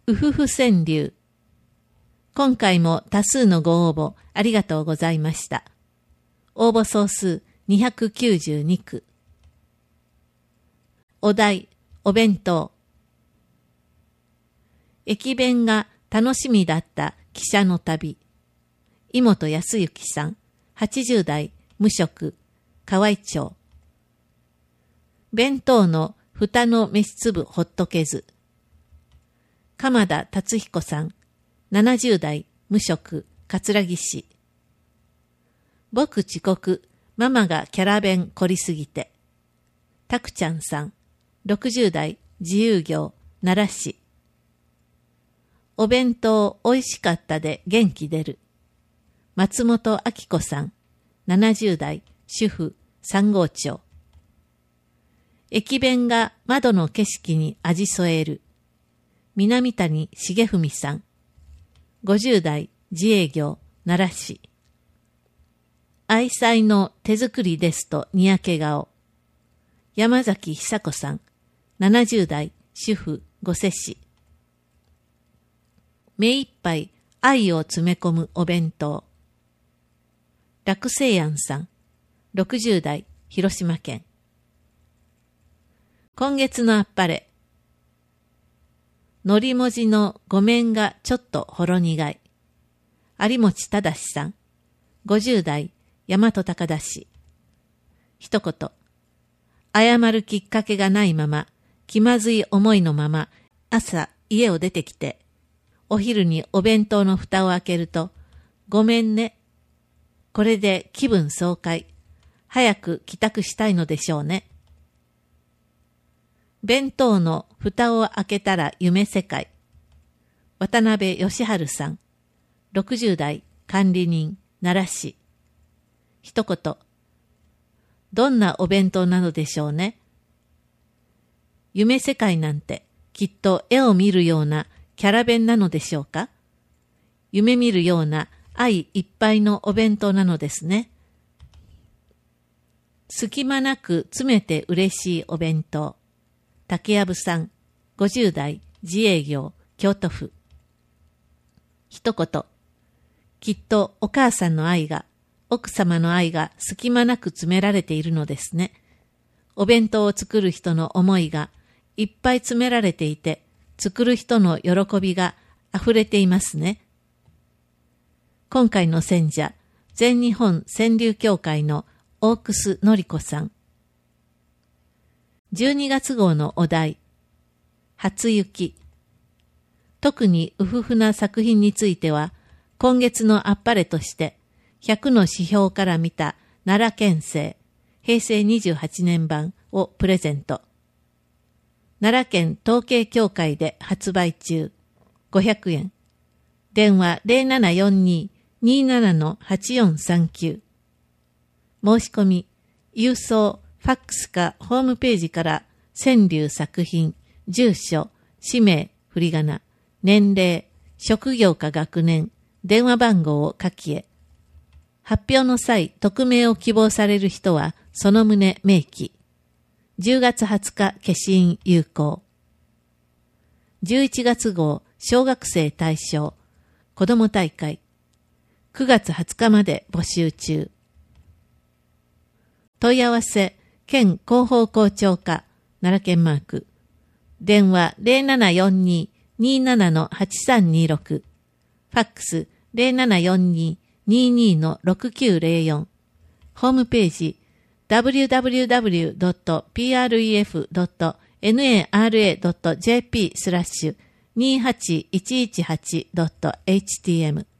うふふ川柳。今回も多数のご応募ありがとうございました。応募総数292句。お題、お弁当。駅弁が楽しみだった汽車の旅。井本康之さん、80代、無職、河合町。弁当の蓋の飯粒ほっとけず。鎌田達彦さん、70代、無職、葛城市。僕遅刻、ママがキャラ弁凝りすぎて。たくちゃんさん、60代、自由業、奈良市。お弁当おいしかったで元気出る。松本明子さん、70代、主婦、三郷町。駅弁が窓の景色に味添える。南谷重文さん、50代、自営業、奈良市。愛妻の手作りですとにやけ顔。山崎久子さん、70代、主婦、御所市。目いっぱい愛を詰め込むお弁当。楽清庵さん、60代、広島県。今月のあっぱれ。のり文字のごめんがちょっとほろ苦い。有持忠さん、50代、大和高田市。一言。謝るきっかけがないまま、気まずい思いのまま、朝家を出てきて、お昼にお弁当の蓋を開けると、ごめんね。これで気分爽快。早く帰宅したいのでしょうね。弁当の蓋を開けたら夢世界。渡辺義治さん、60代、管理人、奈良市。一言。どんなお弁当なのでしょうね。夢世界なんてきっと絵を見るようなキャラ弁なのでしょうか。夢見るような愛いっぱいのお弁当なのですね。隙間なく詰めて嬉しいお弁当。竹藪さん、50代、自営業、京都府。一言。きっとお母さんの愛が、奥様の愛が隙間なく詰められているのですね。お弁当を作る人の思いがいっぱい詰められていて、作る人の喜びがあふれていますね。今回の選者、全日本川柳協会の大楠典子さん。12月号のお題、初雪。特にうふふな作品については、今月のあっぱれとして、100の指標から見た奈良県政、平成28年版をプレゼント。奈良県統計協会で発売中、500円。電話 0742-27-8439。申し込み、郵送、ファックスかホームページから川柳作品、住所、氏名、振り仮名、年齢、職業か学年、電話番号を書きへ。発表の際、匿名を希望される人は、その旨明記。10月20日、消印有効。11月号、小学生対象、子ども大会。9月20日まで募集中。問い合わせ、県広報校長課、奈良県マーク。電話 0742-27-8326。ファックス 0742-22-6904。ホームページ www.pref.nara.jp/28118.htm